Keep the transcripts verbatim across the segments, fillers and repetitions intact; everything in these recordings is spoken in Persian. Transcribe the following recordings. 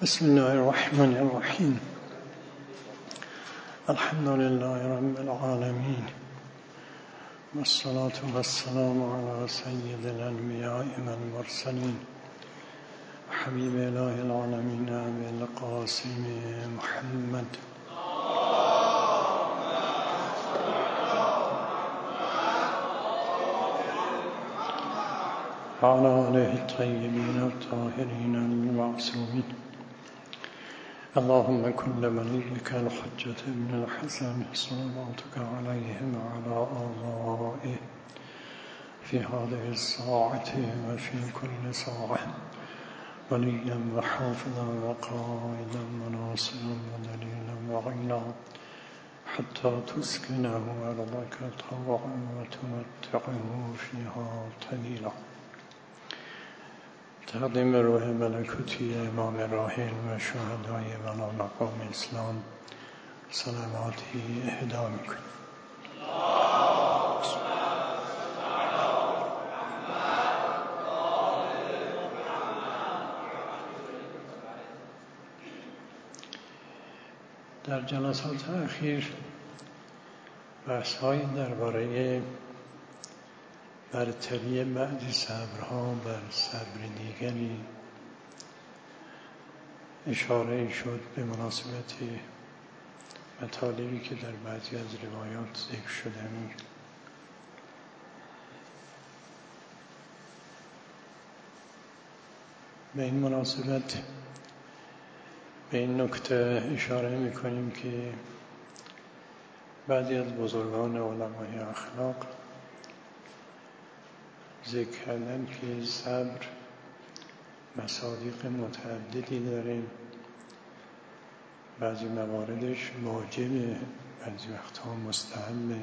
بسم الله الرحمن الرحیم. الحمد لله رب العالمین والصلاة والسلام على سید الانبیاء والمرسلین حبیب اله العالمین ابی القاسم محمد وعلى آله الطيبين الطاهرين المعصومين. اللهم كن لوليك الحجة ابن الحسن صلواتك عليه وعلى آبائه في هذه الساعة وفي كل ساعة وليا وحافظا وقائدا وناصرا ودليلا وعينا حتى تسكنه أرضك طوعا وتمتعه فيها طويلا. تقدیم روح ملکوتی امام راحل و شهدای ولا مقام اسلام صلواتی اهدا میکنیم. در جلسات اخیر بحث‌هایی درباره برتری بعضی صبرها بر صبر دیگری اشاره شد به مناسبت مطالبی که در بعضی از روایات ذکر شده بود. به این مناسبت به این نکته اشاره می‌کنیم که بعضی از بزرگان علمای اخلاق ذکر کردن که صبر مصادیق متعددی داره، بعضی مواردش واجبه، بعضی وقتها مستحبه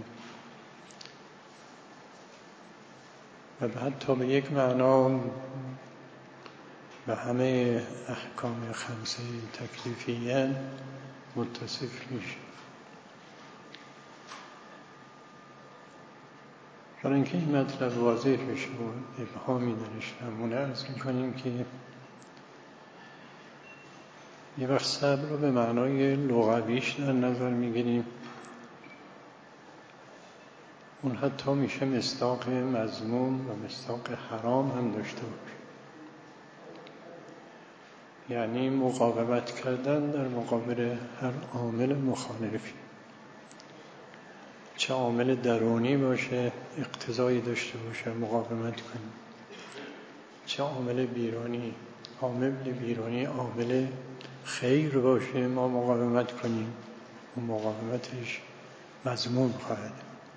و حتی به یک معنا به همه احکام خمسه تکلیفیه متصف میشه. برای اینکه این مطلب واضح بشه و ابهامی درش نمونه عرض میکنیم که یه وقت صبر رو به معنای لغویش در نظر میگیریم، اون حتی میشه مصداق مذموم و مصداق حرام هم داشته باشه، یعنی مقاومت کردن در مقابل هر عامل مخالفی، چه عامل درونی باشه اقتضایی داشته باشه مقاومت کنیم، چه عامل بیرونی عامل بیرونی عامل خیر باشه ما مقاومت کنیم، اون مقاومتش مذموم خواهد،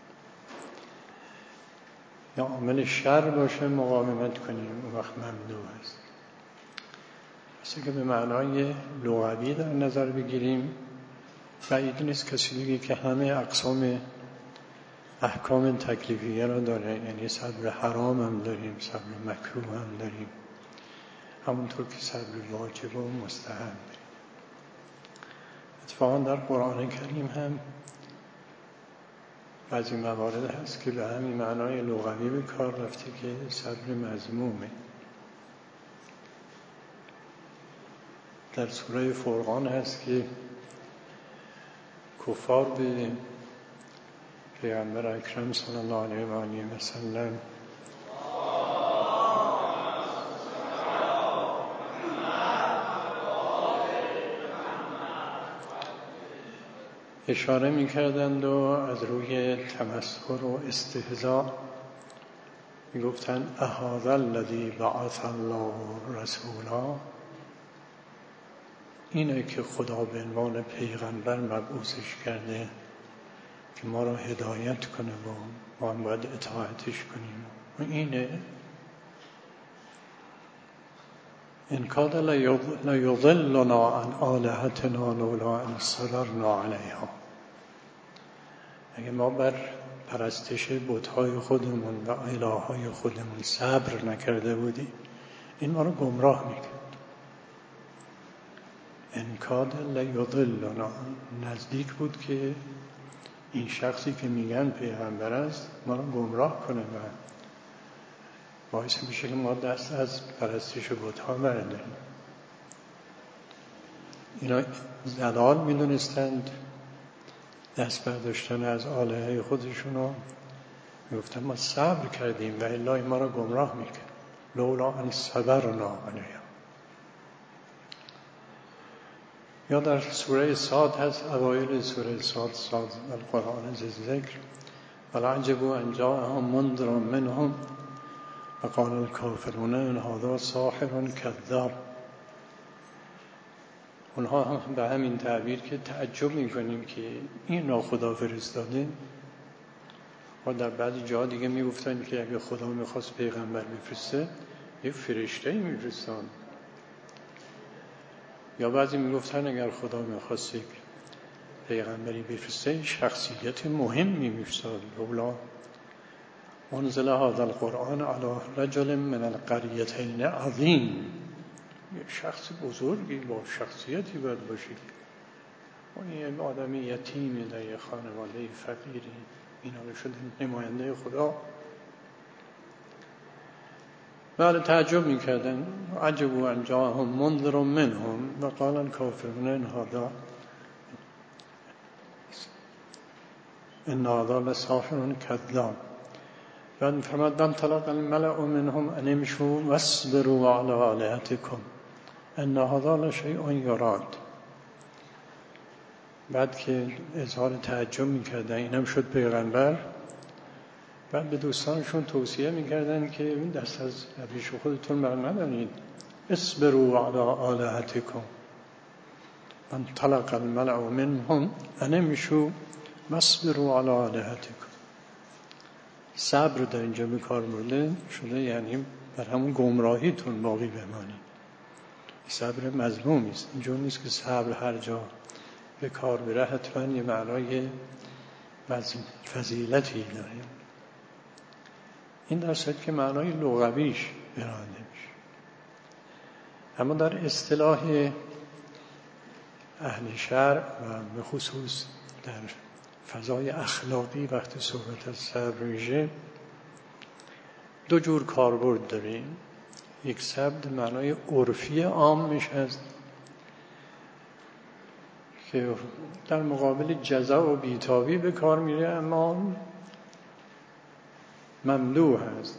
یا عامل شر باشه مقاومت کنیم اون وقت ممنوع است. پس اگه به معنای لغوی در نظر بگیریم بعید نیست کسی بگه که همه اقسام احکام تکلیفیه را داره، یعنی صبر حرام هم داریم، صبر مکروه هم داریم، همونطور که صبر واجب و مستحب داریم. اتفاقا در قرآن کریم هم بعضی موارد هست که به همین معنای لغوی به کار رفته که صبر مذمومه. در سوره فرقان هست که کفار به پیغمبر اکرم صلی الله علیه و آله و سلم اشاره می‌کردند و از روی تمسخر و استهزاء می‌گفتند اهذا الذی بعث الله رسولا، اینه که خدا به عنوان پیغمبر مبعوثش کرده که ما را هدایت کنه و ما هم باید اطاعتش کنیم و اینه ان کاد لیضلنا عن آلهتنا لولا ان صبرنا علیها، اگه ما بر پرستش بت‌های خودمون و اله‌های خودمون صبر نکرده بودیم این ما رو گمراه میکرد. ان کاد لیضلنا، نزدیک بود که این شخصی که میگن پیغمبر است ما رو گمراه کنه و باعث میشه که ما دست از پرستش بت‌ها برداریم. اینا ضلال میدونستند، دست برداشتن از آلهه خودشونو. میگفتن ما صبر کردیم و الا ما را گمراه میکرد. لولا ان صبرنا علیها. یا در سوره صاد هست، اوایل سوره صاد، صاد القرآن ذکر، ولعجبوا ان جاءهم منذر منهم وقال الکافرون ان هذا ساحر کذاب. اونها هم به همین تعبیر که تعجب میکنیم که این را خدا فرستاده. و در بعضی جا دیگه میگفتن که اگه خدا میخواست پیغمبر بفرسته یه فرشته میفرستان. یا بعضی میگفتن اگر خدا میخواست پیغمبری بفرسته شخصیت مهمی میفرستاد. لولا انزل هذا القرآن علی رجل من القریتین عظیم. یه شخص بزرگی با شخصیتی باید باشید. اون یه آدمی یتیمی در یه خانواده فقیری، اینا رو شده نماینده خدا. بله تعجب میکردن. عجبوا ان جاءهم منذر منهم وقال الکافرون ان هذا ان هذا لساحر کذاب. بعد فرمود من طلب الملأ منهم ان امشوا واصبروا على آلهتكم ان هذا لشیء یراد. بعد که اظهار تعجب میکردن اینم شد پیغمبر، بعد به دوستانشون توصیه میکردن که دست از ریش خودتون بر ندارید. اصبروا علی آلهتکم انطلق الملأ منهم ان امشوا واصبروا علی آلهتکم. صبر در اینجا به کار برده شده، یعنی بر همون گمراهیتون باقی بمانید. صبر مذمومی است. اینجور نیست که صبر هر جا به کار بره حتما یه معنای فضیلتی داره. این در صورت که معنای لغویش برانده میشه. اما در اصطلاح اهل شرع و به خصوص در فضای اخلاقی وقتی صحبت از صبر میشه دو جور کاربرد داریم. یک صبر معنای عرفی عام میشه است که در مقابل جزا و بیتابی به کار میره، اما ممدوح هست.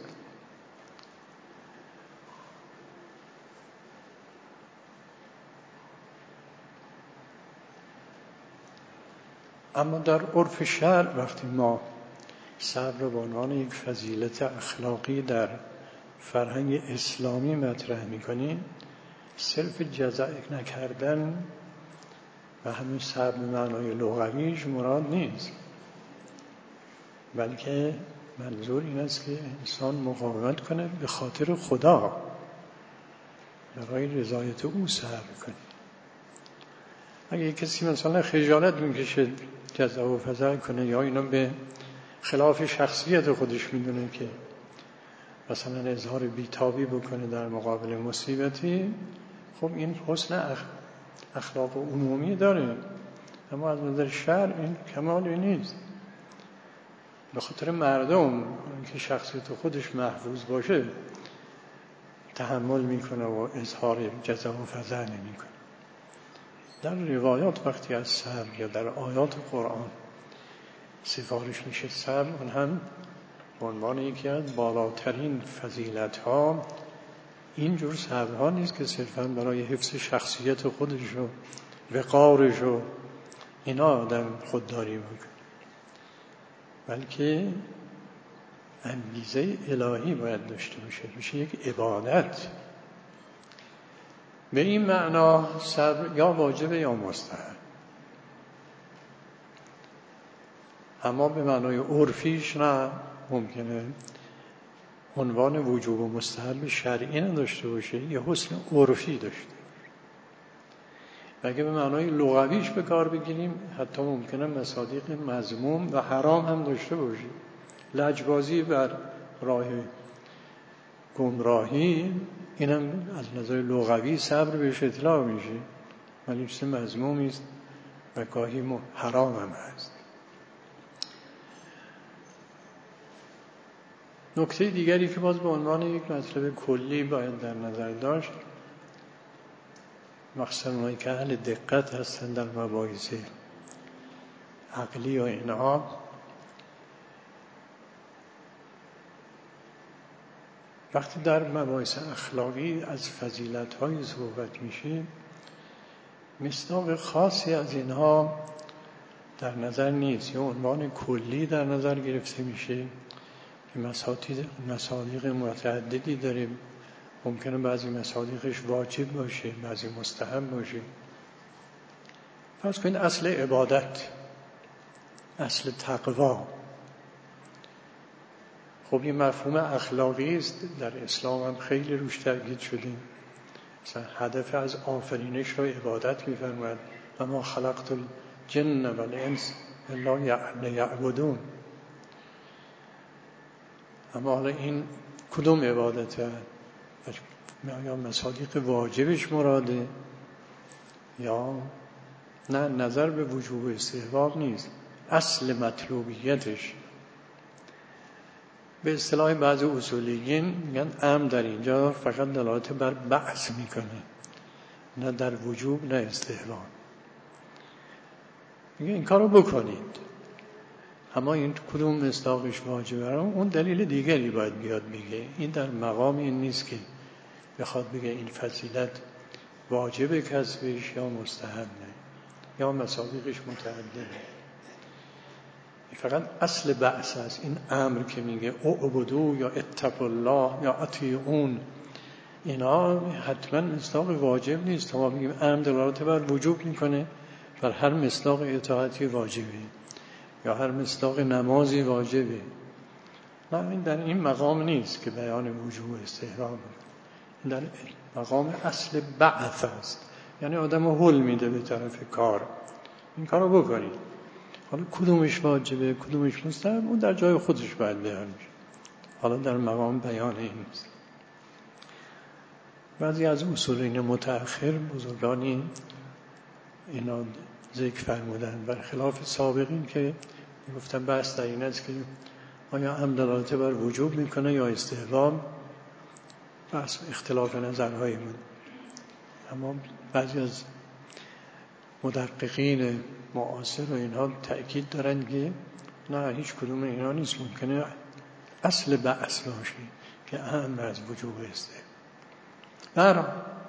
اما در عرف شرع وقتی ما صبر به عنوان یک فضیلت اخلاقی در فرهنگ اسلامی مطرح میکنیم، صرف جزا نکردن و همین صبر به معنای لغویش مراد نیست، بلکه منظور این است که انسان مقاومت کنه به خاطر خدا، برای رضایت او صبر کنه. اگه کسی مثلا خجالت میکشه جزا و فضل کنه یا اینا به خلاف شخصیت خودش میدونه که مثلا اظهار بیتابی بکنه در مقابل مصیبتی، خب این حسن اخلاق عمومی داره، اما از نظر شرع این کمالی نیست. به خاطر مردم که شخصیت خودش محفوظ باشه تحمل میکنه و اظهار جزا و فضل نمیکنه. در روایات وقتی از صبر یا در آیات قرآن سفارش میشه صبر، اون هم به عنوان یکی از بالاترین فضیلت ها، اینجور صبرها نیست که صرفا برای حفظ شخصیت خودش و وقارش و اینا آدم خودداری بکنه، بلکه انگیزه الهی باید داشته باشه، میشه یک عبادت. به این معنا صبر یا واجب یا مستحب، اما به معنای عرفیش نه، ممکنه عنوان وجوب و مستحب شرعی نداشته باشه، یه حسن عرفی داشته باشه. و اگه به معنای لغویش به کار بگیریم حتی ممکنه مصادیق مذموم و حرام هم داشته باشه. لجبازی بر راه گمراهی اینم از نظر لغوی صبر بهش اطلاق میشه، ولی چیز مذمومی است و گاهی حرام هم هست. نکته دیگری که باز به عنوان یک مطلب کلی باید در نظر داشت، مخصوصا اونایی که اهل دقت هستن در مباحث عقلی و اینها، وقتی در مباحث اخلاقی از فضیلت‌های صحبت میشه، مصداق خاصی از اینها در نظر نیست، یا عنوان کلی در نظر گرفته میشه که مصادیق متعددی داره. ممکنه بعضی مصادیقش واجب باشه، بعضی مستحب باشه. فرض کنید اصل عبادت، اصل تقوا، خب این مفهوم اخلاقی است، در اسلام هم خیلی روش تاکید شده. مثلا هدف از آفرینش رو عبادت می‌فرماید و ما خلقت الجن و الانس الا لیعبدون. اما حالا این کدوم عبادته؟ یا مصادیق واجبش مراده یا نه؟ نظر به وجوب و استحباب نیست، اصل مطلوبیتش. به اصطلاح بعضی اصولیین میگن امر در اینجا فقط دلالت بر بعث میکنه، نه در وجوب نه استحباب. میگه این کارو بکنید، اما این کدوم مصداقش واجبه اون دلیل دیگری باید بیاد بگه. این در مقام این نیست که بخواد بگه این فضیلت واجب کسبش یا مستحب نه یا مصادیقش متعدده. فقط اصل بحث است. این امر که میگه اعبدوا یا اتقوا الله یا اطیعون، اینا حتما مصداق واجب نیست. تا ما بگیم امر دلالت بر وجوب میکنه، بر هر مصداق اطاعتی واجبه، یا هر مصداق نمازی واجبه. نه، این در این مقام نیست که بیان وجوب استحباب، در مقام اصل بعث است. یعنی آدم رو هل میده به طرف کار، این کار رو بکنید. حالا کدومش واجبه کدومش مستحب، اون در جای خودش باید بیان میشه، حالا در مقام بیان این نیست. بعضی از اصولین متأخر بزرگانی اینا ذکر فرمودن، برخلاف سابقین که گفتن بحث در این است که آیا امر دلالت بر وجوب میکنه یا استحباب. بحث اختلاف نظرهای بود. اما بعضی از مدققین معاصر و اینها تأکید دارن که نه، هیچ کدوم اینا نیست، ممکنه اصل بحث باشه که اهم از وجوب استحباب. برای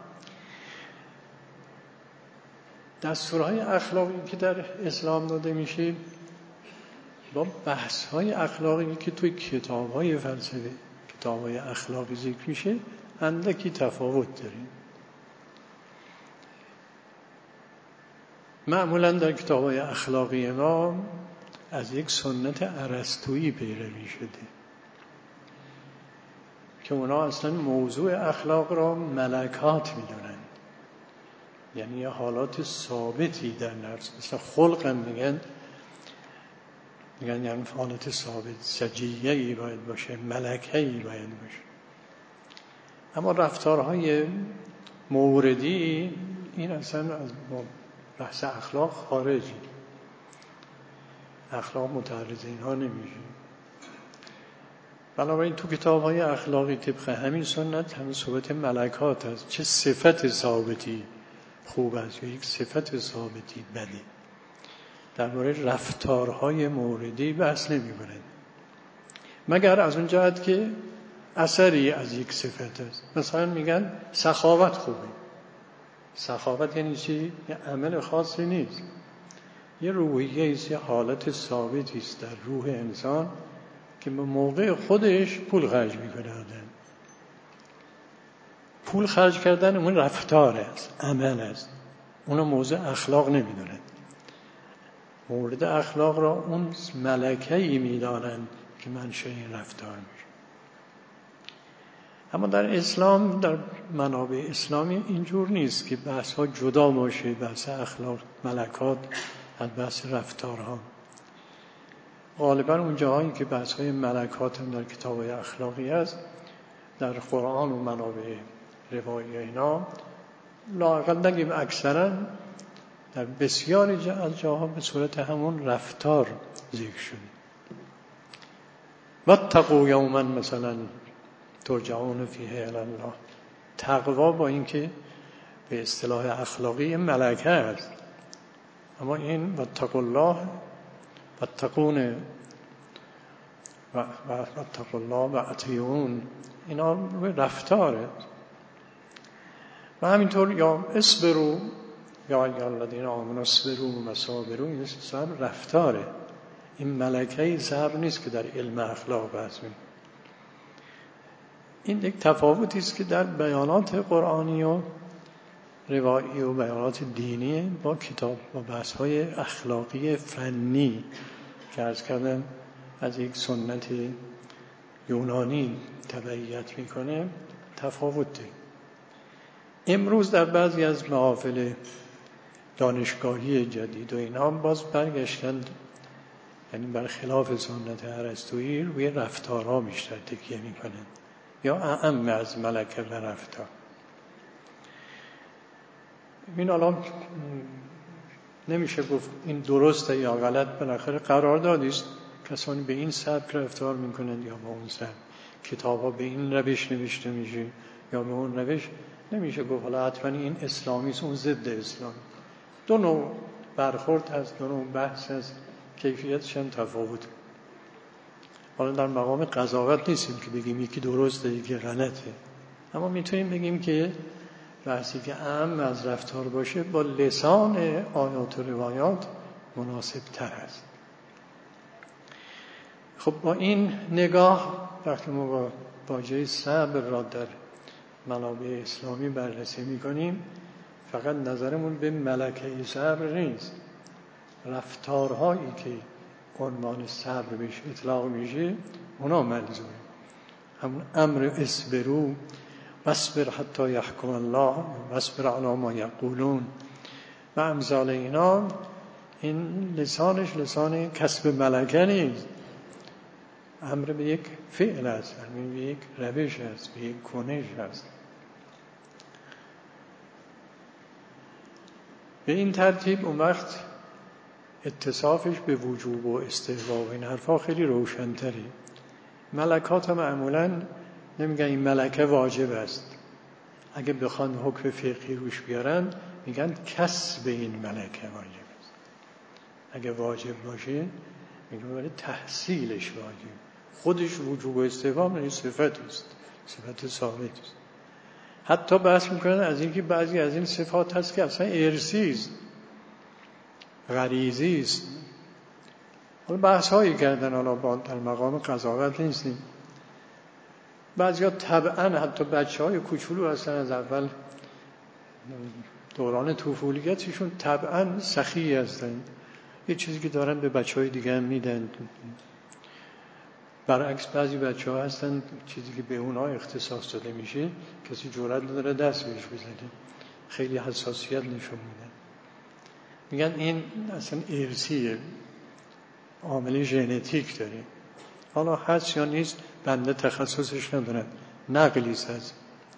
دستورهای اخلاقی که در اسلام داده میشه با بحث‌های اخلاقی که توی کتاب‌های فلسفه، کتاب‌های اخلاقی ذکر میشه، اندکی تفاوت داره. معمولاً در کتاب‌های اخلاقی ما از یک سنت ارسطویی پیروی شده که اونا اصلاً موضوع اخلاق را ملکات میدونن، یعنی حالات ثابتی در نفس. مثلا خلق هم میگن میگن یعنی حالت ثابت، سجیه‌ای باید باشه، ملکه‌ای باید باشه. اما رفتارهای موردی این اصلا از بحث اخلاق خارجی، اخلاق متعرض اینها نمیشه. بنابراین تو کتاب‌های اخلاقی طبق همین سنت همین صحبت ملکات هست، چه صفت ثابتی خوب است یا یک صفت ثابتی بده. درباره رفتارهای موردی بحث نمی‌کنند، مگر از اون جهت که اثری از یک صفت است. مثلا میگن سخاوت خوبه. سخاوت یعنی چی؟ یه عمل خاصی نیست، یه روحیه است، یه حالت ثابتی است در روح انسان که به موقع خودش پول خرج میکنه. آدم پول خرج کردن اون رفتار است، عمل است، اونو موضوع اخلاق نمیدونن. مورد اخلاق را اون ملکه‌ای میدانند که منشأ این رفتار میشه. اما در اسلام، در منابع اسلامی اینجور نیست که بحث ها جدا باشه، بحث اخلاق ملکات از بحث رفتارها. غالبا اون جاهایی که بحث های ملکات هم در کتاب‌های اخلاقی است، در قرآن و منابع روایی اینا، لااقل نگیم اکثرا، در بسیاری از جاها به صورت همون رفتار ذکر شده. واتقوا یوما مثلا ترجعون فیه الی الله. تقوا با اینکه به اصطلاح اخلاقی ملکه است. اما این واتقوا الله واتقون و واتقوا الله و اطیعون، اینا روی رفتاره. و همینطور یا اصبروا یا ایها الذین آمنوا اصبروا و صابروا، این صبر رفتاره. این ملکه صبر نیست که در علم اخلاق بحث می. این یک تفاوتی است که در بیانات قرآنی و روایی و بیانات دینی با کتاب با بحث‌های اخلاقی فنی که عرض کردم از یک سنت یونانی تبعیت میکنه تفاوت داره. امروز در بعضی از محافل دانشگاهی جدید و اینا باز برگشتند، یعنی برخلاف سنت ارسطویی روی رفتارها بیشتر تکیه میکنند یا اعم از ملکه و رفتار. این الان نمیشه گفت این درسته یا غلط، بالاخره قراردادی است. کسانی به این سبک رفتار میکنند یا با اون سبک. کتاب‌ها به این روش نوشته میشه یا به اون روش. نمیشه گفت حالا حتما این اسلامی است اون ضد اسلام. دو نوع برخورد هست، دو نوع بحث هست، کیفیتش هم تفاوت. حالا در مقام قضاوت نیستیم که بگیم یکی درسته یکی غلطه، اما میتونیم بگیم که بحثی که اهم از رفتار باشه با لسان آیات و روایات مناسب تر است. خب با این نگاه وقتی ما با واژه صبر را در منابع اسلامی بررسی میکنیم، فقط نظرمون به ملکه صبر نیست، رفتارهایی که عنوان صبر بهش اطلاق میشه اونا منظوره. همون امر اصبروا واصبر حتی یحکم الله واصبر علی ما یقولون و امثال اینا، این لسانش لسان کسب ملکه نیست. امر به یک فعل است، امر به یک روش است، به یک کنش است. به این ترتیب اون وقت اتصافش به وجوب و استحباب و این حرفا خیلی روشن‌تره. ملکات معمولاً نمیگن این ملکه واجب است. اگه بخوان حکم فقهی روش بیارن میگن کسب این ملکه واجب است. اگه واجب باشه میگن ولی تحصیلش واجب. خودش وجوب و استحباب این صفت است، صفت ثابت است. حتی بحث میکنن از اینکه بعضی از این صفات هست که اصلا ارثی است، غریزی است. حالا بحث هایی کردن، حالا با در مقام قضاوت نیستیم. بعضیا طبعا حتی بچه های کوچولو هستن از اول دوران طفولیتشون طبعا سخی هستن، یه چیزی که دارن به بچه های دیگه هم میدن. برعکس بعضی بچه ها هستن چیزی که به اونها اختصاص داده میشه کسی جرئت نداره دست بهش بزنه، خیلی حساسیت نشون میدن. میگن این اصلا ارثیه، عامل ژنتیک داره. حالا هست یا نیست بنده تخصصش ندارم، نقلی است.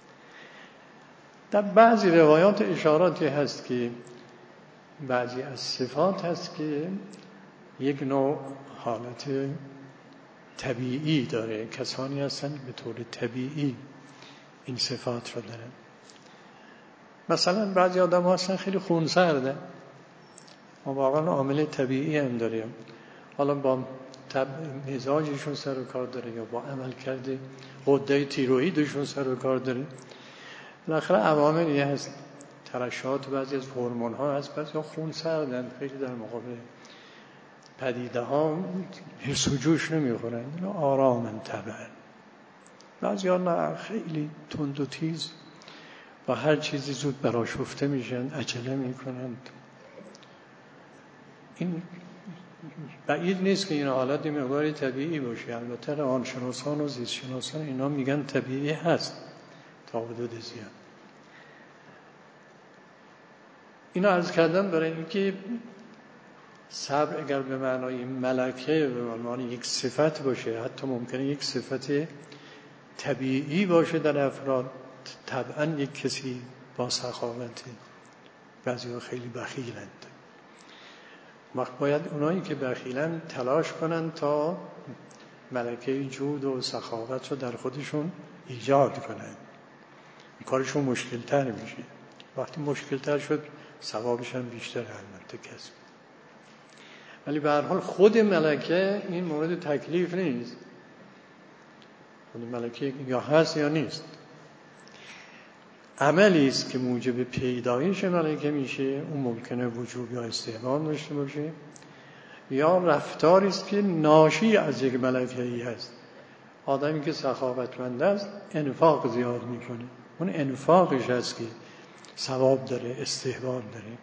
در بعضی روایات اشاراتی هست که بعضی از صفات هست که یک نوع حالت طبیعی داره، کسانی هستن به طور طبیعی این صفات رو دارن. مثلا بعضی آدم هستن خیلی خونسردن و واقعا عامل طبیعی هم داره، حالا با مزاجشون سر و کار داره یا با عمل کرده غده تیروئیدشون سر و کار داره. بالاخره عواملی هست، ترشحات بعضی از هورمون ها هست، بعضی ها خونسردن، خیلی در مقابل پدیده ها حس و جوش نمیخورن، آرامن طبعا. بعضی ها نه، خیلی تند و تیز و هر چیزی زود برآشفته میشن، عجله میکنن. این بعید نیست که این حالت مقداری طبیعی باشه. البته روانشناسان و زیست شناسان اینا میگن طبیعی هست تا حدود زیاد. اینا عرض کردم برای اینکه صبر اگر به معنای ملکه به معنای یک صفت باشه، حتی ممکنه یک صفت طبیعی باشه در افراد، طبعا یک کسی با سخاوته، بعضی ها خیلی بخیلند، وقت باید اونایی که بخیلن تلاش کنن تا ملکه جود و سخاوت رو در خودشون ایجاد کنن. کارشون مشکل تر میشه. وقتی مشکل تر شد ثوابش هم بیشتر البته کسب. ولی به هر حال خود ملکه این مورد تکلیف نیست. خود ملکه یا هست یا نیست، عملی است که موجب پیدایش ملکه میشه، اون ممکنه وجوب یا استحباب داشته باشه، یا رفتاری است که ناشی از یک ملکه ای هست. آدمی که سخاوتمند است انفاق زیاد میکنه، اون انفاقش هست که ثواب داره، استحباب داره.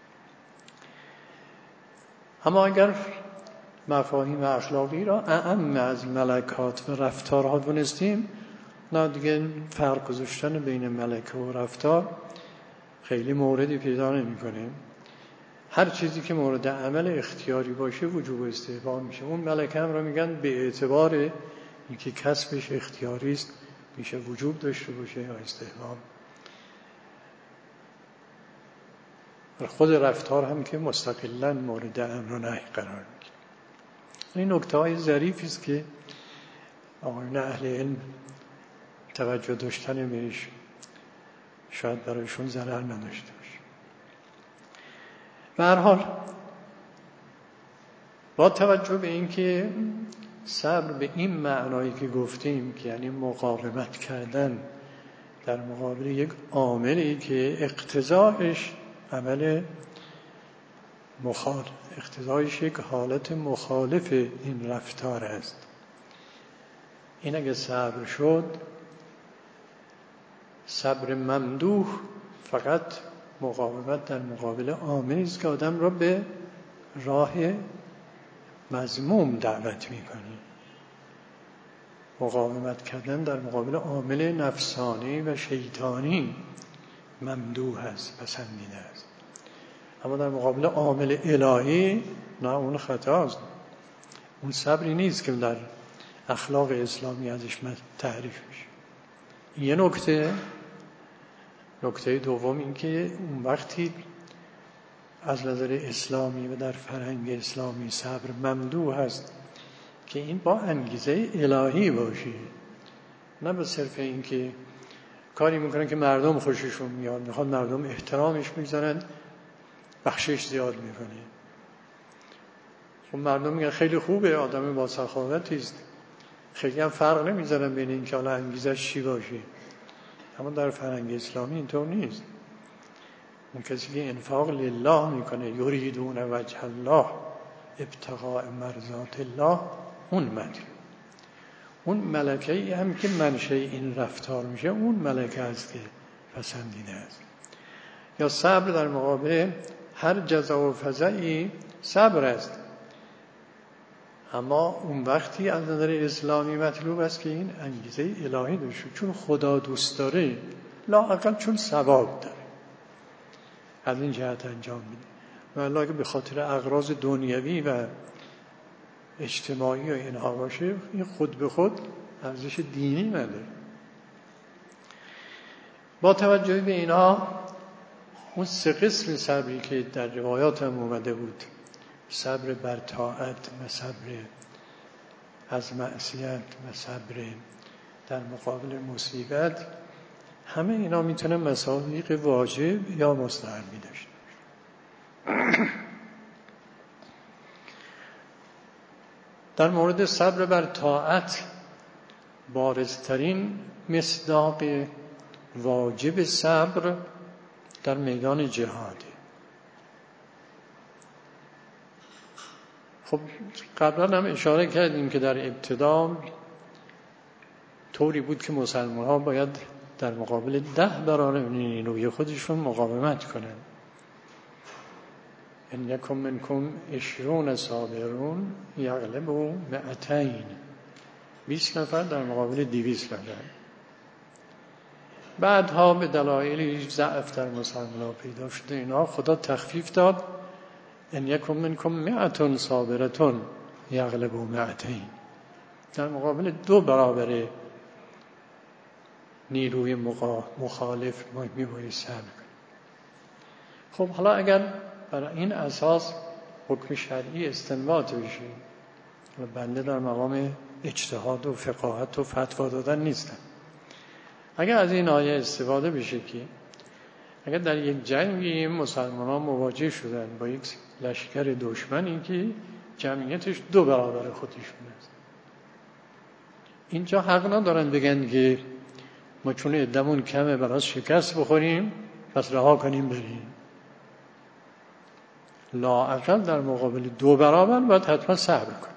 اما اگر مفاهیم اخلاقی را اعم از ملکات و رفتارها دونستیم، نه دیگه فرق گذاشتن بین ملکه و رفتار خیلی موردی پیدا نمی‌کنه. هر چیزی که مورد عمل اختیاری باشه وجوب استحباب میشه. اون ملکه هم را میگن به اعتبار اینکه کسبش اختیاری است میشه وجوب داشته باشه یا استحباب. خود رفتار هم که مستقلاً مورد امر و نهی قرار میگیره. این نکته‌های ظریفی است که آقایون اهل علم توجه داشتن بهش شاید برایشون ضرر نداشته باشه. به هر حال با توجه به اینکه صبر به این معنایی که گفتیم که یعنی مقاومت کردن در مقابل یک عاملی که اقتضایش عمل مخالف، اقتضایش یک حالت مخالف این رفتار است، این اگه صبر شد، صبر ممدوح فقط مقاومت در مقابل عاملی است که آدم را به راه مذموم دعوت میکنه. مقاومت کردن در مقابل عامل نفسانی و شیطانی ممدوح است، پسندیده است. اما در مقابل عامل الهی نه، اون خطاست. اون صبری نیست که در اخلاق اسلامی ازش تعریف میشه. یه نکته نکته دوم این که اون وقتی از نظر اسلامی و در فرهنگ اسلامی صبر ممدوح هست که این با انگیزه الهی باشه، نه به صرف این که کاری میکنن که مردم خوششون میاد، میخواد مردم احترامش میگذارن، بخشش زیاد میکنه. خب مردم میگن خیلی خوبه، آدم با سخاوتی است، خیلی هم فرق نمیذارن بین این که حالا انگیزش چی باشه. اما در فرهنگ اسلامی اینطور نیست. اون کسی که انفاق لله میکنه، یریدون وجه الله ابتغاء مرضات الله، اون مطلوب. اون ملکه ای هم که منشأ این رفتار میشه، اون ملکه است که پسندیده است. یا صبر در مقابل هر جزا و فضایی صبر است، اما اون وقتی از نظر اسلامی مطلوب است که این انگیزه الهی داشته، چون خدا دوست داره، لااقل چون ثواب داره، از این جهت انجام میده. والله که به خاطر اغراض دنیوی و اجتماعی و اینها باشه، این خود به خود ارزش دینی نداره. با توجه به اینها، اون سه قسم صبری که در روایات هم اومده بود، صبر بر طاعت و صبر از معصیت و صبر در مقابل مصیبت، همه اینا میتونه مصادیق واجب یا مستحبی داشته باشه. در مورد صبر بر طاعت بارزترین مصداق واجب صبر در میدان جهاده. خب قبلا هم اشاره کردیم که در ابتدا طوری بود که مسلمان ها باید در مقابل ده برابر نیروی خودشون مقاومت کنن. ان یکم منکم عشرون صابرون یغلبوا مئتین، بیست نفر در مقابل دویست نفر. بعدها به دلایل ضعف در مسلمان ها پیدا شده، اینا خدا تخفیف داد، ان یکم منکم مئة صابرة یغلبوا مئتین، در مقابل دو برابر نیروی مخالف میباید صبر کنیم. خب حالا اگر برای این اساس حکم شرعی استنباط بشه، بنده در مقام اجتهاد و فقاهت و فتوا دادن نیستم، اگر از این آیه استفاده بشه که اگر در یک جنگی مسلمانان مواجه شدن با یک لشکر دشمنی که جمعیتش دو برابر خودشون است، اینجا حق ندارن بگن که ما چون عدمون کمه براش شکست بخوریم پس رها کنیم بریم. لااقل در مقابل دو برابر باید حتما صبر کنیم.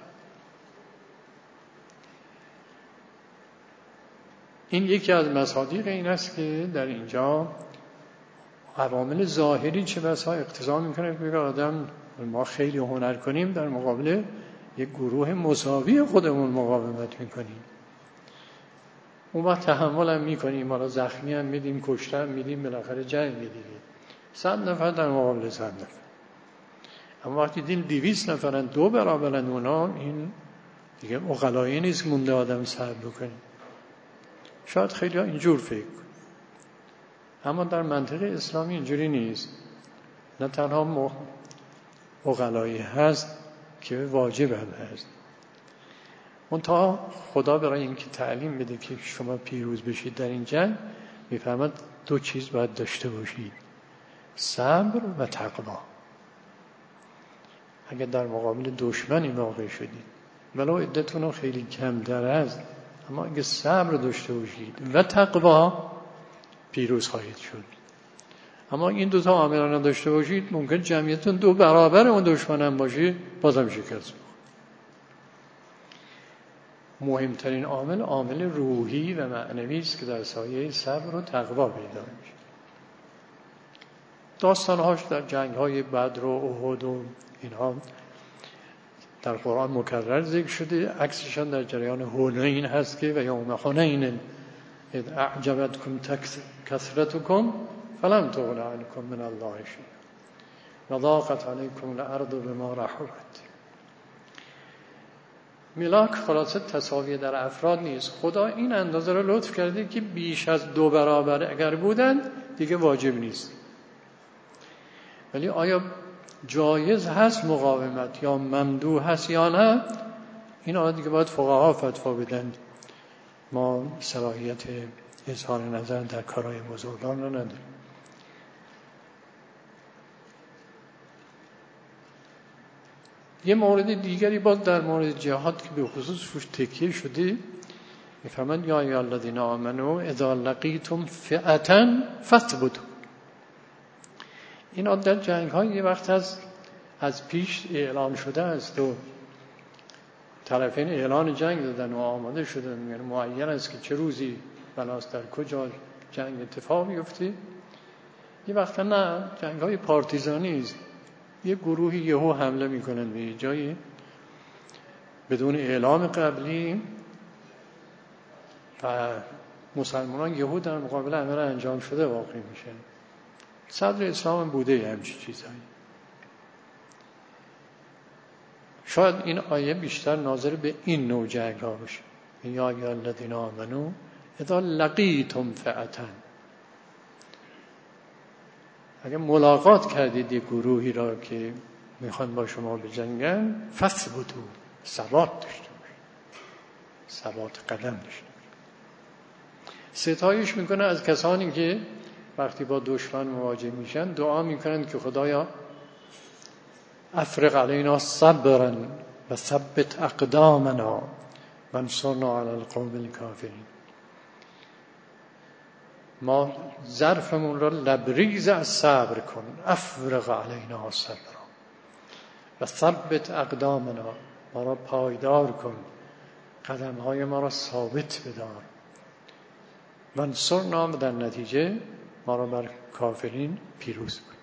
این یکی از مصادیق این است که در اینجا عوامل ظاهری چه بسا اقتضا میکنه که آدم ما خیلی هنر کنیم در مقابل یک گروه مساوی خودمون مقاومت میکنیم، اون وقت تحمل هم میکنیم، حالا زخمی هم میدیم، کشته هم میدیم، بالاخره جنگ میدیم. صد نفر در مقابل صد نفر. اما وقتی دین دویست نفرن دو برابرن اونا، این دیگه عقلایی نیست مونده آدم صبر بکنیم. شاید خیلی ها اینجور فکر کنیم، اما در منطق اسلامی اینجوری نیست. نه تنها عقلایی هست که واجب هم هست. منتها خدا برای اینکه تعلیم بده که شما پیروز بشید در این جنگ، میفرماد دو چیز باید داشته باشید: صبر و تقوا. اگر در مقابل دشمنی واقع شدید ولو عدتون خیلی کم در است، اما اگر صبر داشته باشید و تقوا، پیروز خواهید شد. اما این دو تا عامل را داشته باشید، ممکن جمعیتون دو برابر اون دشمن هم باشه، بازم شکست. مهمترین عامل عامل روحی و معنوی است که در سایه صبر و تقوا پیدا میشه. داستانهاش در جنگ‌های بدر و احد و اینها در قرآن مکرر ذکر شده. عکسشان در جریان حنین هست که و یوم حنین اذ اعجبتکم کثرتکم فلم تغن عنکم من الله شیئا و ضاقت علیکم الارض بما رحبت. ملاک خلاصه تساوی در افراد نیست. خدا این اندازه رو لطف کرده که بیش از دو برابر اگر بودن دیگه واجب نیست. ولی آیا جایز هست مقاومت یا ممدوح هست یا نه، این آن دیگه باید فقها فتوا بدن. ما صلاحیت اظهار نظر در کارهای بزرگان رو نداریم. یه مورد دیگری باز در مورد جهاد که به خصوص روش تکیه شده، میفرماید یا ایها الذین آمنوا اذا لقیتم فئة فاثبتوا. این در جنگ های یه وقت از از پیش اعلان شده است و طرفین اعلان جنگ دادن و آماده شدن، یعنی معین است که چه روزی بناست در کجا جنگ اتفاق میفته. یه وقت نه، جنگ های پارتیزانی است. یه گروهی یهو حمله میکنن به جایی بدون اعلام قبلی و مسلمانان یهو در مقابل امر انجام شده واقع میشن. صدر اسلام بوده همچین چیزهایی. شاید این آیه بیشتر ناظر به این نوع جنگ ها باشه. یا ایها الذین آمنوا اذا لقیتم فئة. اگر ملاقات کردید یک گروهی را که میخوان با شما بجنگن، فثبتوا، ثبات داشته باشید، ثبات قدم داشته باشید. ستایش میکنه از کسانی که وقتی با دشمن مواجه میشن دعا میکنن که خدایا افرغ علینا صبرا و ثبت اقدامنا و انصرنا علی القوم الکافرین. ما ظرفمون را لبریز از صبر کن، افرغ علینا صبرا و ثبت اقدامنا، ما را پایدار کن، قدمهای ما را ثابت بدار، و انصرنا، و در نتیجه ما را بر کافرین پیروز کن.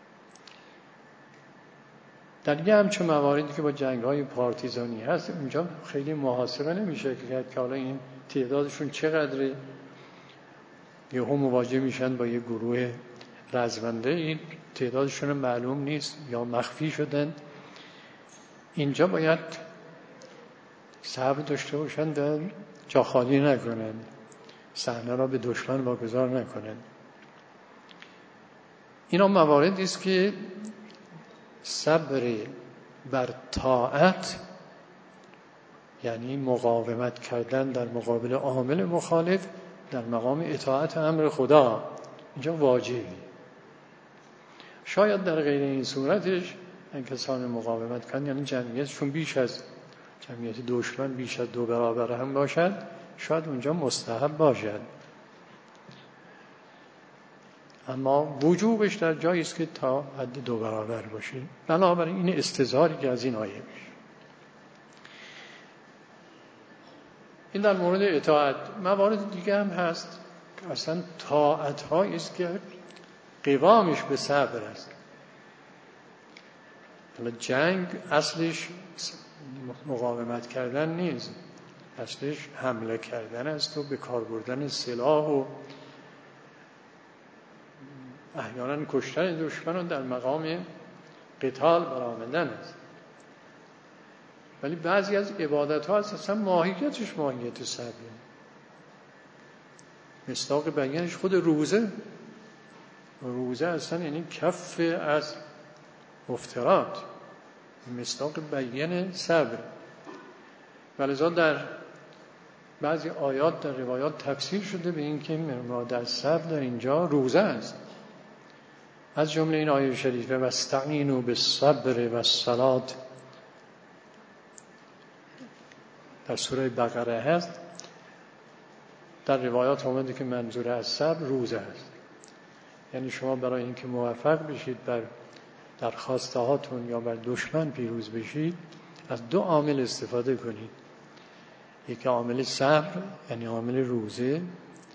در یه همچون مواردی که با جنگ‌های پارتیزانی هست، اونجا خیلی محاسبه نمیشه که حالا این تعدادشون چقدره. یهو مواجه میشن با یه گروه رزمنده، این تعدادشون معلوم نیست یا مخفی شدن. اینجا باید صبر داشته باشن و جا خالی نکنن، صحنه را به دشمن واگذار نکنن. اینا مواردی است که صبر بر طاعت، یعنی مقاومت کردن در مقابل عامل مخالف در مقام اطاعت امر خدا، اینجا واجبی. شاید در غیر این صورتش این کسان مقاومت کنند، یعنی جمعیتشون بیش از جمعیت دشمن بیش از دو برابر هم باشد، شاید اونجا مستحب باشد، اما وجوبش در جایی است که تا حد دو برابر باشه. بنابراین این استظهاری که از این آیه میشه. این در مورد اطاعت. موارد دیگه هم هست که اصلا طاعت هایی است که قوامش به صبر است. حالا جنگ اصلش مقاومت کردن نیست، اصلش حمله کردن است و به کار بردن سلاح و احیانا کشتن دشمنان در مقام قتال برآمدن است. ولی بعضی از عبادت ها اصلا ماهیتش ماهیت صبره. مصداق بیانش خود روزه. روزه اصلا یعنی کف از مفترات، مصداق بیان صبر. ولذا در بعضی آیات در روایات تفسیر شده به این که مراد از صبر در اینجا روزه است. از جمله این آیه شریفه واستعینوا بالصبر والصلاة در سوره بقره هست. در روایات آمده که منظور از صبر روزه است، یعنی شما برای اینکه موفق بشید بر در خواسته هاتون یا بر دشمن پیروز بشید از دو عامل استفاده کنید. یکی عامل صبر یعنی عامل روزه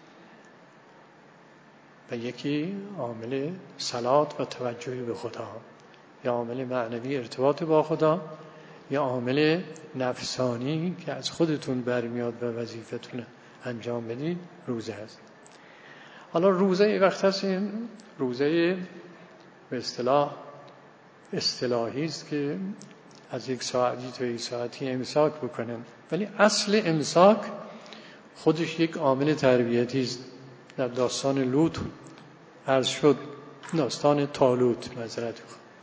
و یکی عامل صلات و توجه به خدا، یا عامل معنوی ارتباط با خدا، یا عامل نفسانی که از خودتون برمیاد و وظیفتون انجام بدید روزه است. حالا روزه یه وقت هست این روزه به اصطلاح اصطلاحی است که از یک ساعتی تا یک ساعتی امساک بکنن، ولی اصل امساک خودش یک عامل تربیتی است. در داستان لوط عرض شد، داستان طالوت معذرت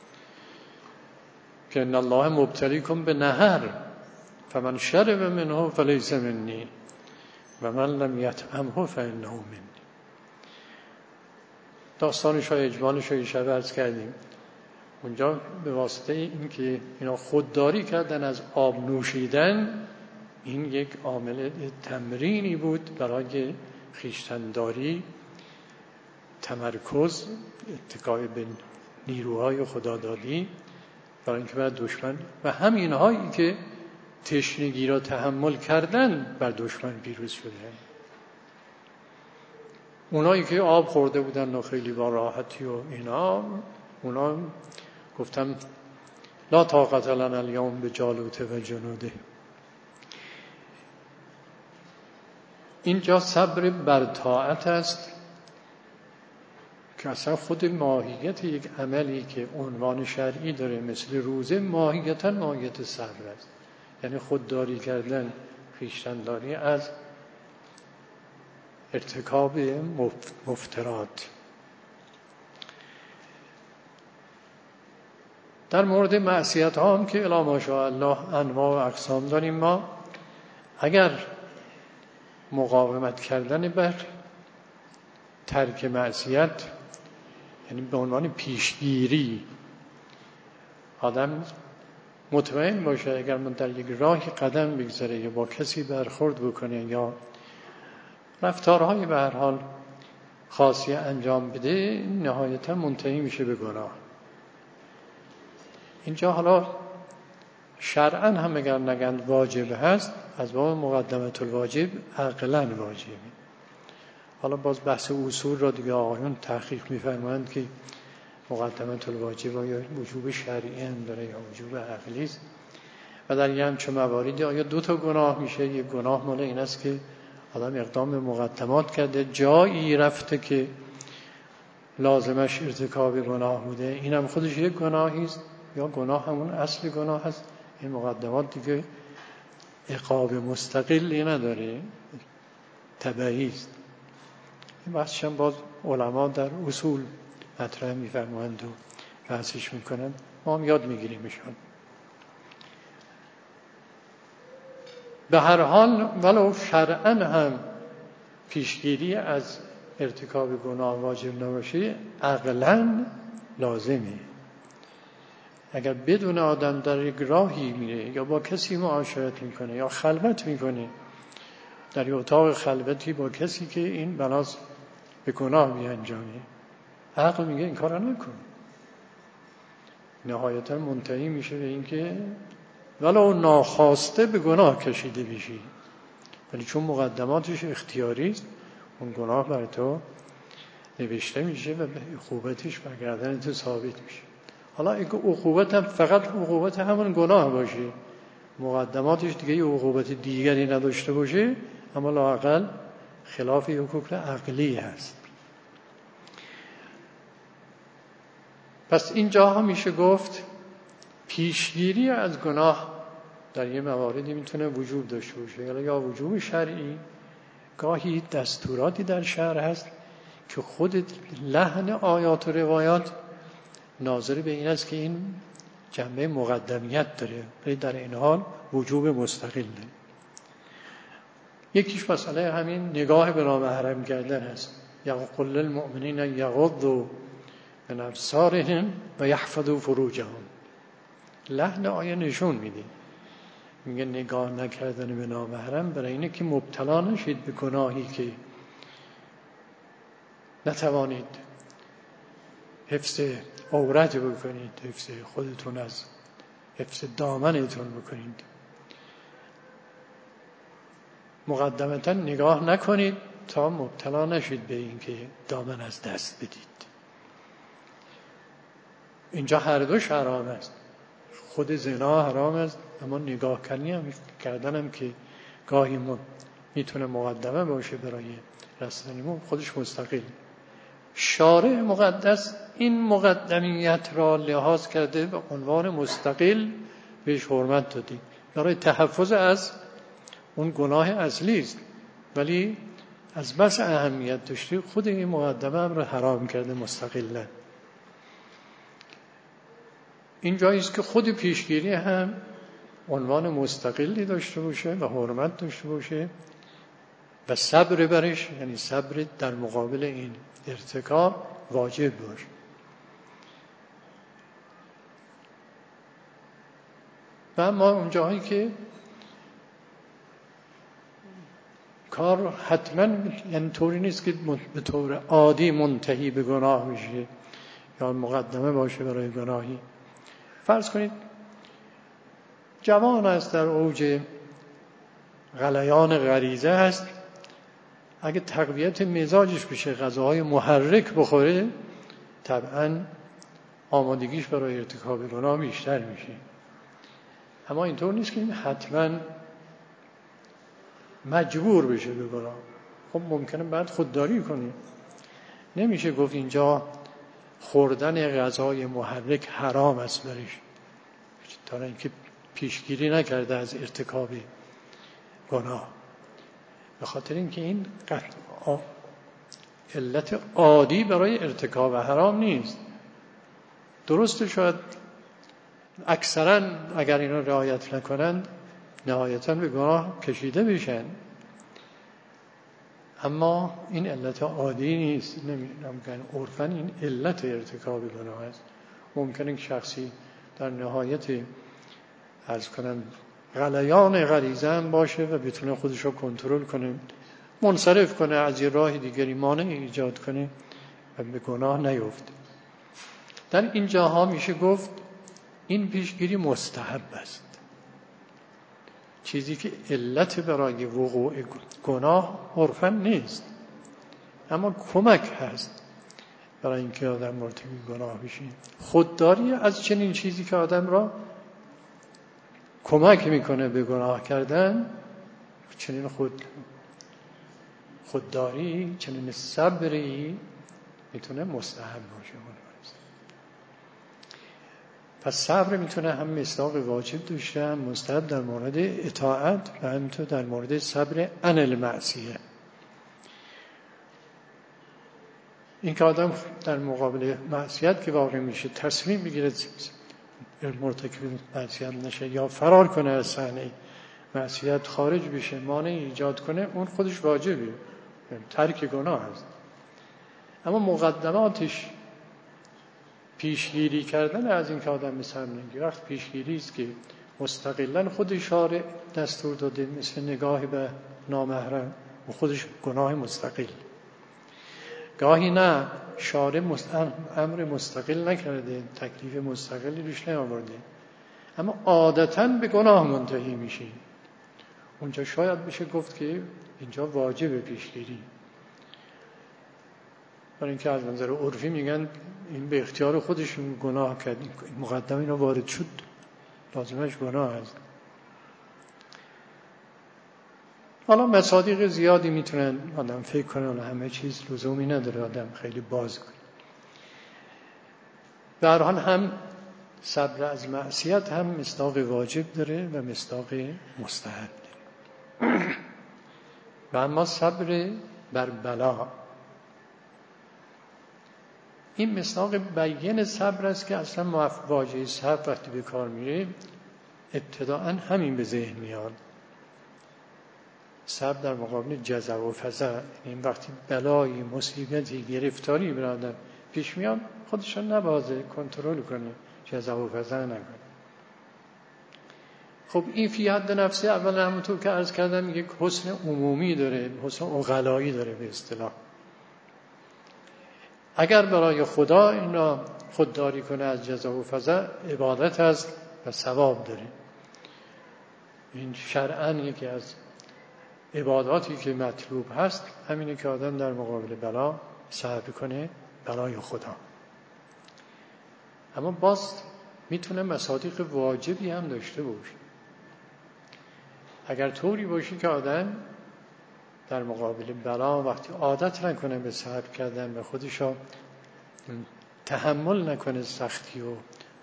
که ان الله مبتلیکم به نهر فمن شرب منه فلیس منی و من لم یطعمه فانه منی. داستانش های اجمالش های شب عرض کردیم. اونجا به واسطه این که اینا خودداری کردن از آب نوشیدن، این یک عامل تمرینی بود برای خویشتن‌داری، تمرکز، اتکای به نیروهای خدادادی، برای اینکه بر دشمن و همین هایی که تشنگی را تحمل کردن بر دشمن پیروز شدن. اونایی که آب خورده بودن و خیلی با راحتی و اینا، اونا گفتم لا طاقت لنا اليوم بجالوت و جنوده. اینجا صبر بر طاعت است که اصلا خود ماهیت یک عملی که عنوان شرعی داره مثل روزه ماهیتا ماهیت صبر است، یعنی خودداری کردن، خویشتن‌داری از ارتکاب مفترات. در مورد معصیت ها هم که الا ماشاءالله انواع و اقسام داریم. ما اگر مقاومت کردن بر ترک معصیت یعنی به عنوان پیشگیری، آدم مطمئن باشه اگر من در یک راهی قدم بگذاره یا با کسی برخورد بکنه یا رفتارهای به هر حال خاصی انجام بده، نهایتا منتهی میشه به گناه. اینجا حالا شرعاً هم اگر نگند واجب هست، از باب مقدمت الواجب عقلاً واجبه. حالا باز بحث اصول را دیگه آقایون تحقیق می‌فرمایند که مقدمت الواجب آیا وجوب شرعی هم داره یا وجوب عقلی است، و در یه همچون مواردی آیا دو تا گناه میشه. یک گناه مال این است که آدم اقدام به مقدمات کرده، جایی رفته که لازمش ارتکاب گناه بوده، این هم خودش یک گناهی است، یا گناه همون اصل گناه هست. این مقدمات دیگه عقاب مستقلی نداره، تبعی است. این بحثش هم باز علما در اصول مطرح می‌فرمایند و بحثش میکنند، ما هم یاد میگیریمشون. به هر حال ولو شرعاً هم پیشگیری از ارتکاب گناه واجب نباشه، عقلاً لازمه. اگر بدون آدم در یک راهی میره یا با کسی معاشرت میکنه یا خلوت میکنه در یک اتاق خلوتی با کسی که این بناست به گناه بیانجامه، عقل میگه این کارو نکن. نهایتا منتهی میشه به این که ولو ناخواسته به گناه کشیده بشی، ولی چون مقدماتش اختیاری است اون گناه بر تو نوشته میشه و عقوبتش بر گردن تو ثابت میشه. حالا اگه عقوبت هم فقط عقوبت همون گناه باشه، مقدماتش دیگه عقوبت دیگری نداشته باشه، اما لااقل خلاف حکم عقلی هست. پس اینجاها میشه گفت پیشگیری از گناه در یه مواردی میتونه وجود داشته باشه، یا وجوب شرعی، گاهی دستوراتی در شرع هست که خود لحن آیات و روایات ناظر به این است که این جنبه مقدمیت داره، ولی در این حال وجوب مستقل داره. یکیش مسئله همین نگاه به نامحرم کردن هست. یقول للمؤمنین یغضوا من ابصارهم و یحفظوا فروجهم. لحن آیه نشون میده، میگه نگاه نکردن به نامحرم برای اینه که مبتلا نشید به گناهی که نتوانید حفظ عورت بکنید، حفظ خودتون از حفظ دامنتون بکنید. مقدمتا نگاه نکنید تا مبتلا نشید به این که دامن از دست بدید. اینجا هر دوش حرام است. خود زنا حرام است، اما نگاه کردن هم که گاهی میتونه مقدمه باشه برای رسیدن خودش مستقل. شارع مقدس این مقدمیت را لحاظ کرده به عنوان مستقل بهش حرمت داده برای تحفظ از اون گناه اصلی است، ولی از بس اهمیت داشته خود این مقدمه هم را حرام کرده مستقلا. این جایی است که خود پیشگیری هم عنوان مستقلی داشته باشه و حرمت داشته باشه و صبر برش، یعنی صبر در مقابل این ارتکاب واجب باشه. و اما اون جایی که کار حتما یعنی طوری نیست که به طور عادی منتهی به گناه بشه یا مقدمه باشه برای گناهی. فرض کنید جوان است، در اوج غلیان غریزه است، اگه تقویت مزاجش بشه غذاهای محرک بخوره طبعا آمادگیش برای ارتکاب گناه بیشتر میشه. اما اینطور نیست که این حتما مجبور بشه به گناه. خب ممکنه بعد خودداری کنه. نمیشه گفت اینجا خوردن غذای محرک حرام است برش تا اینکه پیشگیری نکرده از ارتکاب گناه، به خاطر اینکه این علت عادی برای ارتکاب حرام نیست. درسته شاید اکثرا اگر اینا رعایت نکنند نهایتا به گناه کشیده بشن، اما این علت عادی نیست. نمیدونم که عرفاً این علت ارتکاب گناه است. ممکنه که شخصی در نهایت عرض کنم غلیان غریزه هم باشه و بتونه خودش رو کنترل کنه، منصرف کنه، از یه راه دیگری مانع ایجاد کنه و به گناه نیفته. در این جاها میشه گفت این پیشگیری مستحب است، چیزی که علت برای وقوع گناه عرفاً نیست، اما کمک هست برای اینکه آدم مرتکب گناه بشه. خودداری از چنین چیزی که آدم را کمک میکنه به گناه کردن، چنین خود خودداری، چنین صبری میتونه مستحب باشه. پس صبر میتونه هم مصداق واجب داشته هم مستحب در مورد اطاعت و همینطور در مورد صبر عن المعصیه. این که آدم در مقابل معصیت که واقع میشه تصمیم بگیره مرتکب معصیت نشه یا فرار کنه از صحنه معصیت، خارج بشه، مانع ایجاد کنه، اون خودش واجبه، ترک گناه است. اما مقدماتش پیشگیری کردن از این که آدم به سر نگیره. وقت پیشگیری است که مستقلاً خود شارع دستور داده، مثل نگاه به نامحرم و خودش گناه مستقل. گاهی نه، شارع امر مستقل نکرده، تکلیف مستقلی روش نیاورده، اما عادتاً به گناه منتهی میشه. اونجا شاید بشه گفت که اینجا واجب پیشگیری، برای اینکه از منظر عرفی میگن این به اختیار خودش گناه کرد، مقدم اینو وارد شد، لازمش گناه هست. حالا مصادیق زیادی میتونن آدم فکر کنه، همه چیز لزومی نداره آدم خیلی باز کنه. به هر حال هم صبر از معصیت هم مصداق واجب داره و مصداق مستحب داره. و اما صبر بر بلا، این مصداق بیان صبر است که اصلا واژه صبر وقتی به کار میره ابتداءً همین به ذهن میاد. صبر در مقابل جزع و فزع، این وقتی بلایی، مصیبتی، گرفتاری برادر پیش میاد خودشان نبازه، کنترل کنه، جزع و فزع نکنه. خب این فی حد نفسه اول همونطور که عرض کردم یک حسن عمومی داره، حسن عقلایی داره به اصطلاح. اگر برای خدا این را خودداری کنه از جزع و فزع، عبادت است و ثواب داره. این شرعاً یکی از عباداتی که مطلوب هست همینه که آدم در مقابل بلا صبر کنه، بلای خدا. اما باز میتونه مصادیق واجبی هم داشته باشه. اگر طوری باشه که آدم در مقابل بلا وقتی عادت نکنه به صبر کردن، به خودش تحمل نکنه سختی و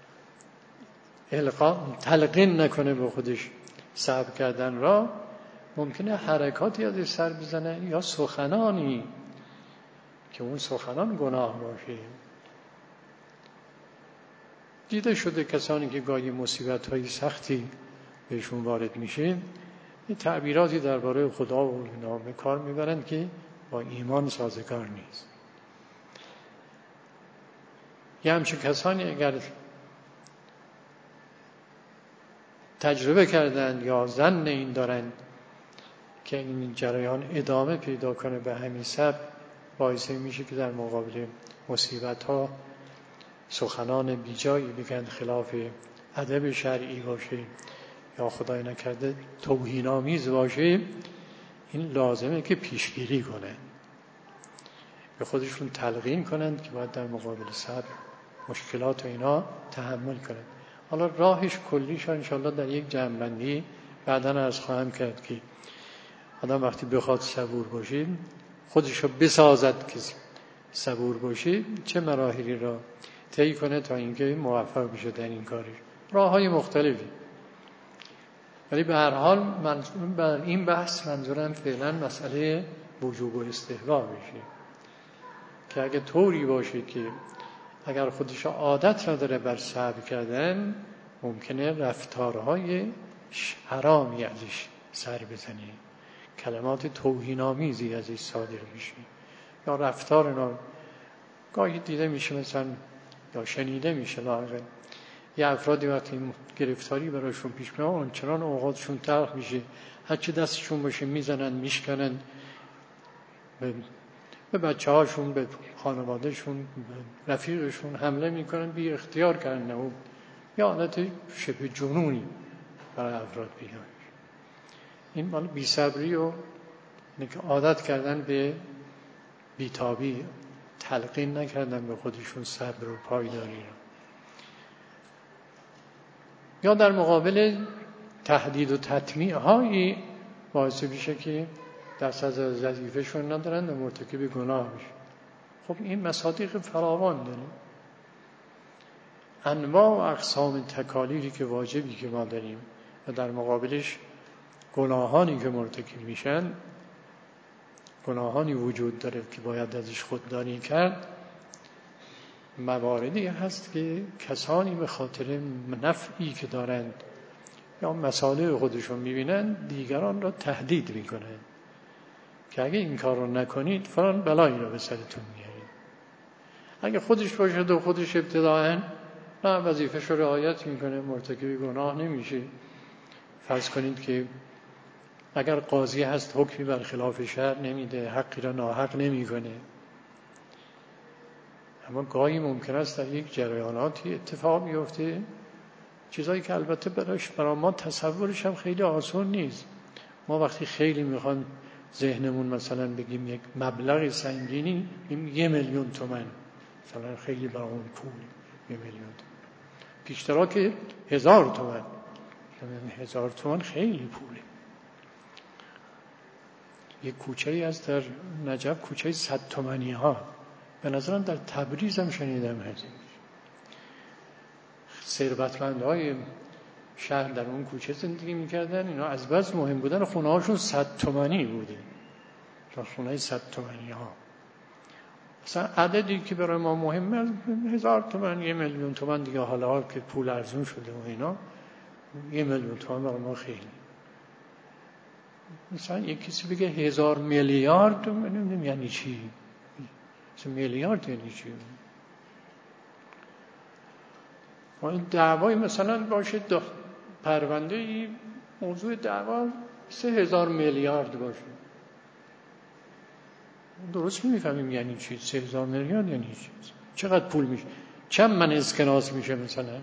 القا تلقین نکنه به خودش صبر کردن را، ممکنه حرکاتی ازش سر بزنه یا سخنانی که اون سخنان گناه باشه. دیده شده کسانی که گاهی مصیبت‌های سختی بهشون وارد میشه، این تعبیراتی درباره خدا و اینا به کار میبرند که با ایمان سازگار نیست. یه همچه کسانی اگر تجربه کردن یا ظن این دارن که این جریان ادامه پیدا کنه به همین سبب، باعث میشه که در مقابل مصیبت ها سخنان بیجایی بگن، خلاف ادب شرعی باشه یا خدای نکرده توهین آمیز باشه، این لازمه که پیشگیری کنن، به خودشون تلقین کنند که باید در مقابل صبر مشکلات و اینا تحمل کنند. حالا راهش کلیش انشاءالله در یک جمع‌بندی بعداً عرض خواهم کرد که آدم وقتی بخواد صبور باشه، خودشو بسازد که صبور باشه، چه مراحلی را طی کنه تا اینکه موفق بشه در این کارش. راه‌های مختلفی، ولی به هر حال منظور بر این بحث منظورم فعلا مسئله وجوب و استحباب بشه، که اگه طوری باشه که اگر خودش عادت نداره بر صبر کردن، ممکنه رفتارهای حرامی ازش سر بزنه، کلمات توهین‌آمیزی ازش صادر بشه، یا رفتار نا گاهی دیده میشه مثلا یا شنیده میشه لااقل یه افرادی وقتی گرفتاری براشون پیش میاد اونچنان اوقاتشون تلخ میشه، هرچی دستشون باشه میزنن، میشکنن، به, به بچه هاشون، به خانوادهشون، به رفیقشون حمله میکنن، بی اختیار کردن و یا حالت شبه جنونی برای افراد پیدا میشه. این مال بی صبری و اینکه عادت کردن به بیتابی، تلقین نکردن به خودشون صبر و پایداری رو. یا در مقابل تهدید و تطمیع هایی باعث میشه که دست از وظیفه‌شون ندارن و مرتکب گناه بشن. خب این مصادیق فراوان داره، انواع و اقسام تکالیفی که واجبی که ما داریم و در مقابلش گناهانی که مرتکب میشن، گناهانی وجود داره که باید ازش خودداری کرد. مواردی هست که کسانی به خاطر نفعی که دارند یا مصالح خودشون میبینن دیگران را تهدید میکنن که اگه این کار رو نکنید فلان بلایی را به سرتون میارید. اگه خودش باشه و خودش ابتداءً نه وظیفه‌ش رو رعایت میکنه، مرتکب گناه نمیشه. فرض کنید که اگر قاضی هست حکمی بر خلاف شرع نمیده، حقی را ناحق نمیکنه. اما گاهی ممکن است در یک جریاناتی اتفاق بیفته، چیزایی که البته براش برای ما تصورش هم خیلی آسان نیست. ما وقتی خیلی میخوان ذهنمون مثلا بگیم یک مبلغ سنگینی، بگیم یه میلیون تومان مثلا خیلی برای اون پول، یه میلیون تومان. پیشتراک هزار تومان، هزار تومان خیلی پوله. یک کوچه‌ای از در نجف کوچه صد تومانی ها، به نظرم در تبریز هم شنیدم هست. ثروتمندهای شهر در اون کوچه زندگی میکردن، اینا از بس مهم بودن خونه هاشون صد تومانی بوده، خونه صد تومانی ها. مثلا عددی که برای ما مهمه هزار تومان، یه میلیون تومان دیگه حالا که پول ارزون شده و اینا، یه میلیون تومان برای ما خیلی. مثلا یک کسی بگه هزار میلیارد، نمیدونم یعنی چی، مثلا میلیارد یعنی چی. دعوای مثلا باشه پرونده ای موضوع دعوا سه هزار میلیارد باشه، درست نمیفهمیم یعنی چی سه هزار میلیارد یعنی چی، چقدر پول میشه، چند من اسکناس میشه مثلا.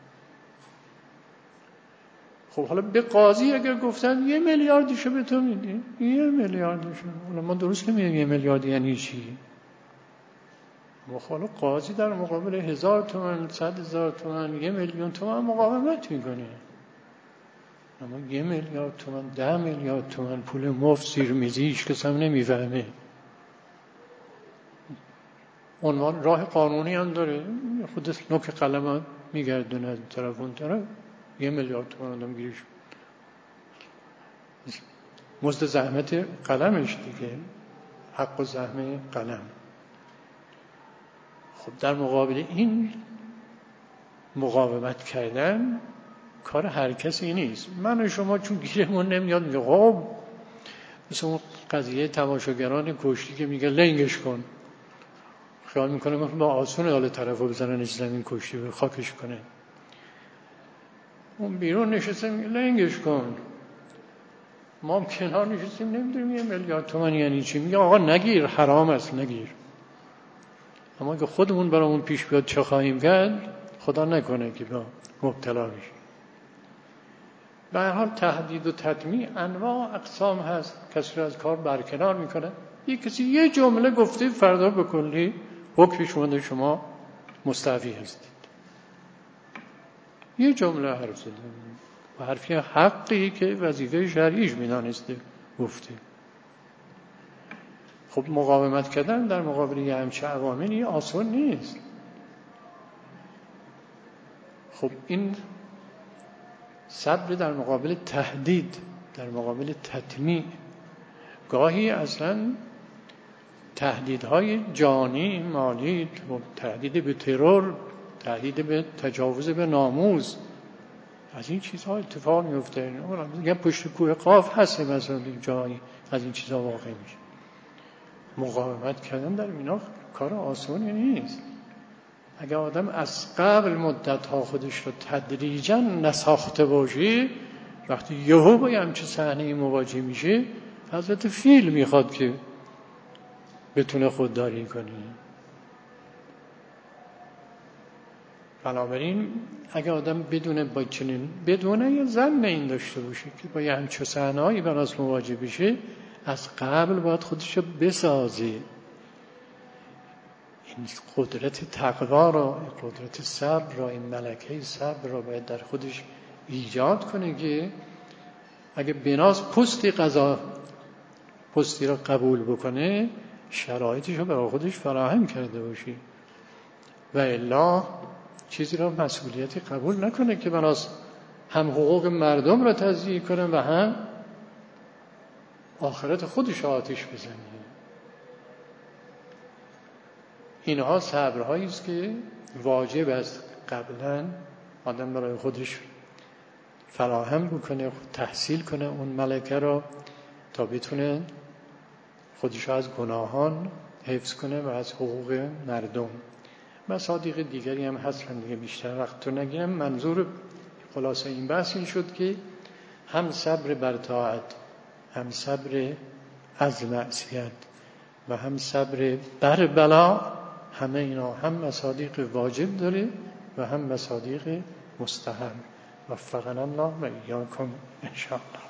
خب حالا به قاضی اگر گفتن یه میلیاردشو به تو میدی، یه میلیاردشو، حالا ما درست نمیدیم یه میلیارد یعنی چی. مخالف قاضی در مقابل هزار تومان، صد هزار تومان، یه میلیون تومان مقاومت میکنه. اما یه میلیارد تومان، ده میلیارد تومان پول مفت زیر میزی هیچ کس هم نمیفهمه. عنوان راه قانونی هم داره، خود نوک قلم میگردونه از طرف اون طرف، یه میلیارد تومان آدم گیرش مزد زحمت قلمش دیگه، حق و زحمت قلم. خب در مقابل این مقاومت کردن کار هر کسی نیست. من و شما چون گیرمون نمیاد میگه خب مثل اون قضیه تماشاگران کشتی که میگه لنگش کن، خیال میکنه من با آسونه حال طرفو بزننش زمین کشتی به خاکش کنه. اون بیرون نشسته میگه لنگش کن، ما هم کنار نشستیم نمیدونیم یه میلیارد تومان یعنی چی. میگه آقا نگیر، حرام است نگیر. اما که خودمون برامون پیش بیاد چه خواهیم کرد، خدا نکنه که با مبتلا بشیم. به هر حال تهدید و تطمیع انواع اقسام هست، کسی رو از کار برکنار میکنه. یک کسی یه جمله گفته فردا به کلی حکمش اومده شما مستعفی هستید. یه جمله حرف زده و حرفی حقی که وظیفه شرعیش میدانسته گفته. خب مقاومت کردن در مقابل یه همچه عواملی آسان نیست. خب این صبر در مقابل تهدید، در مقابل تطمیع، گاهی اصلا تهدیدهای جانی، مالی، تهدید به ترور، تهدید به تجاوز به ناموس، از این چیزها اتفاق میفته. میگن پشت کوه قاف هست مثلا جایی از این چیزها واقع میشه. مقاومت کردن در اینا کار آسانی نیست. اگر آدم از قبل مدت‌ها خودش رو تدریجاً نساخته باشه، وقتی یهو با همچه صحنه‌ای مواجه میشه، حضرت فیل میخواد که بتونه خودداری کنه. بنابراین اگر آدم بدونه با چنین بدونه یا ظن این داشته باشه که با یه همچه صحنه‌ای براش مواجه بشه، از قبل باید خودش رو بسازه. این قدرت تقوا را، قدرت صبر را، این ملکه صبر را باید در خودش ایجاد کنه که اگه بناس پستی قضا پستی را قبول بکنه، شرایطش رو برای خودش فراهم کرده باشه و الا چیزی را مسئولیتی قبول نکنه که بناس هم حقوق مردم را تضییع کنه و هم آخرت خودش آتش بزنه. اینها صبرهایی است که واجب است قبلا آدم برای خودش فراهم بکنه، تحصیل کنه اون ملکه را تا بتونه خودش از گناهان حفظ کنه و از حقوق مردم. مصادیق دیگری هم هستن دیگه، بیشتر وقت تو نگیرم. منظور خلاصه این بحث این شد که هم صبر بر طاعت، هم صبر از معصیت و هم صبر بر بلا، همه اینا هم مصادیق واجب داره و هم مصادیق مستحب. وفقنا الله و ایاکم ان شاء الله.